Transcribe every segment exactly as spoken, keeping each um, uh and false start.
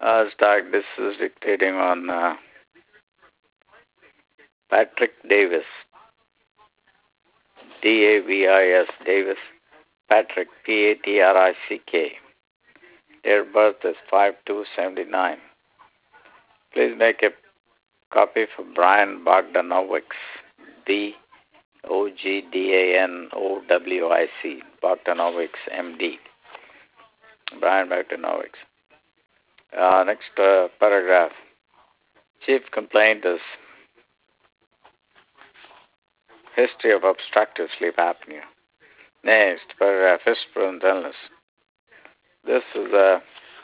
Uh, start. This is dictating on uh, Patrick Davis. D A V I S, Davis. Patrick, P A T R I C K. Date of birth is five two seventy-nine. Please make a copy for Brian Bogdanowics. B O G D A N O W I C. Bogdanowics, M D. Brian Bogdanowics. Uh, next uh, paragraph. Chief complaint is history of obstructive sleep apnea. Next paragraph. History of illness. This is a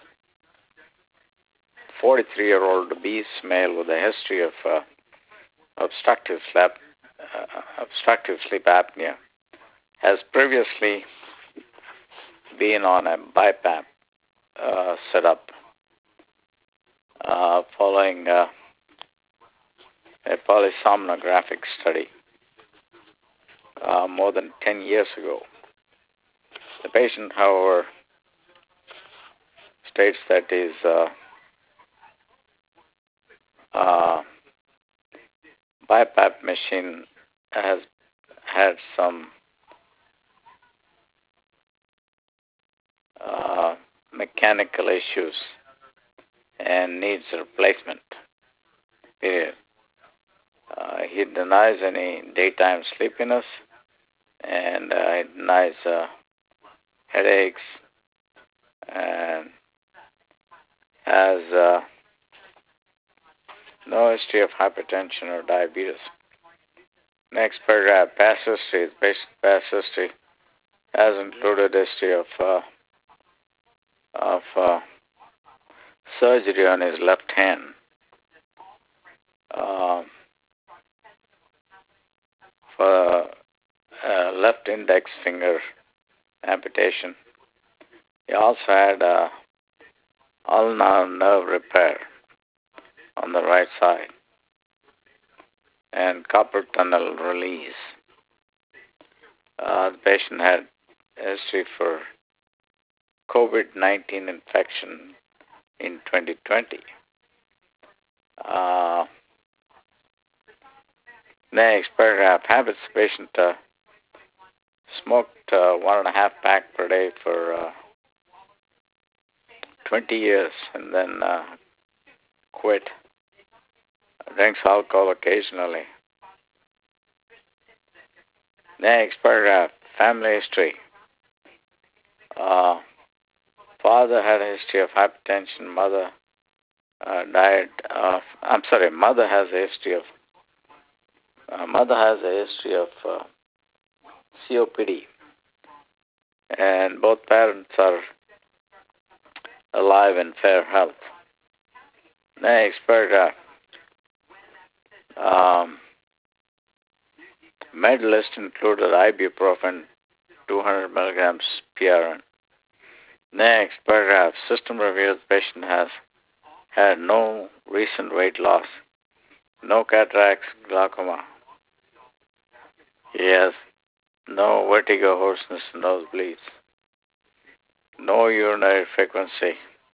forty-three-year-old obese male with a history of uh, obstructive sleep uh, obstructive sleep apnea. Has previously been on a BiPAP uh, setup uh, following uh, a polysomnographic study uh, more than ten years ago. The patient, however, states that his uh, uh, BiPAP machine has had some uh, mechanical issues and needs replacement. Period. Uh, he denies any daytime sleepiness and uh, he denies uh, headaches and has uh, no history of hypertension or diabetes. Next paragraph, past history. The patient past history has included history of uh, of uh, surgery on his left hand, uh, for uh, left index finger amputation. He also had uh, ulnar nerve repair on the right side and carpal tunnel release. Uh, the patient had history for COVID nineteen infection in twenty twenty. Uh, next paragraph, habits. The patient uh, smoked uh, one and a half pack per day for uh, twenty years and then uh, quit. Drinks alcohol occasionally. Next paragraph, family history. Uh, father had a history of hypertension. Mother uh, died of, I'm sorry, mother has a history of, uh, mother has a history of uh, C O P D. And both parents are alive in fair health. Next paragraph. Um, med list included ibuprofen, two hundred milligrams P R N. Next paragraph. System review. The patient has had no recent weight loss, no cataracts, glaucoma. He has no vertigo, hoarseness, nosebleeds, no urinary frequency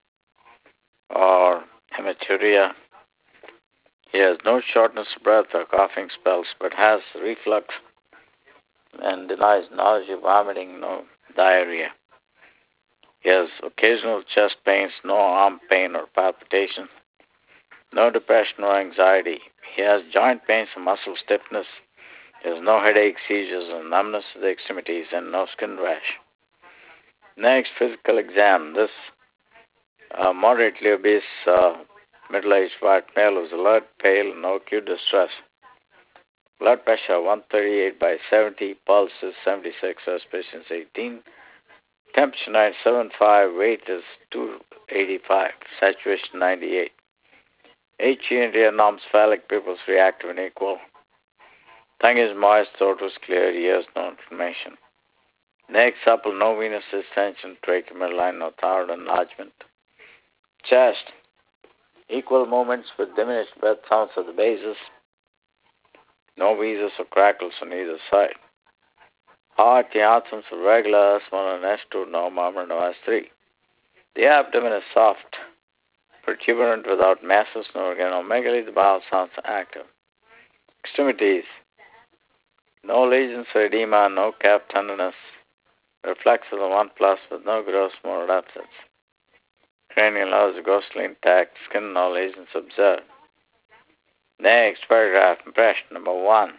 or hematuria. He has no shortness of breath or coughing spells, but has reflux and denies nausea, vomiting, no diarrhea. He has occasional chest pains, no arm pain or palpitation, no depression or anxiety. He has joint pains and muscle stiffness. He has no headache, seizures, or numbness of the extremities, and no skin rash. Next, physical exam. This uh, moderately obese uh, middle-aged white male was alert, pale, no acute distress. Blood pressure one thirty-eight by seventy, pulse is seventy-six, respiration is eighteen, temperature nine seventy-five, weight is two eighty-five, saturation ninety-eight. H G and norms, phallic pupils reactive and equal. Tongue is moist, throat was clear, ears no inflammation. Neck supple, no venous distension, trachea midline, no thyroid enlargement. Chest, equal movements with diminished breath sounds at the bases. No wheezes or crackles on either side. Heart, the absence of regular S one and S two, no murmur, no S three. The abdomen is soft, protuberant without masses nor organomegaly. The bowel sounds active. Extremities. No lesions or edema, no calf tenderness. Reflex of the one plus with no gross motor absence. Cranial nose ghostly intact. Skin no lesions observed. Next paragraph, impression number one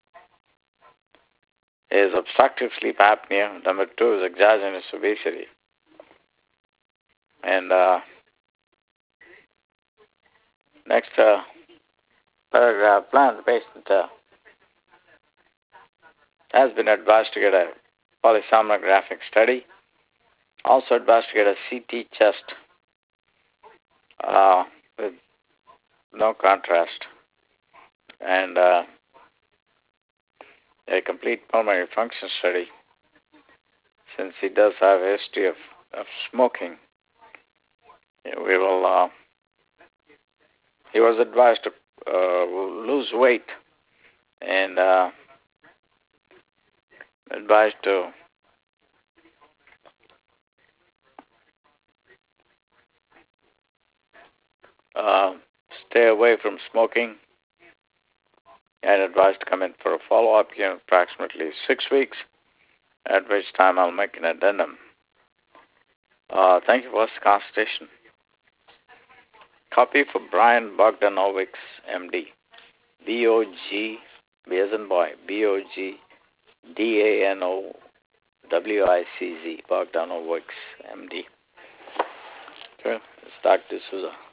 is obstructive sleep apnea. Number two is exogenous obesity. And uh, next uh, paragraph, plan the patient uh, has been advised to get a polysomnographic study. Also advised to get a C T chest uh, with no contrast. And uh, a complete pulmonary function study, since he does have a history of, of smoking. We will. Uh, he was advised to uh, lose weight and uh, advised to uh, stay away from smoking, and advised to come in for a follow-up in approximately six weeks, at which time I'll make an addendum. Uh, thank you for this consultation. Copy for Brian Bogdanovich, M D. B O G, B as in boy, B O G D A N O W I C Z, Bogdanovich, M D. Okay, it's Doctor D'Souza.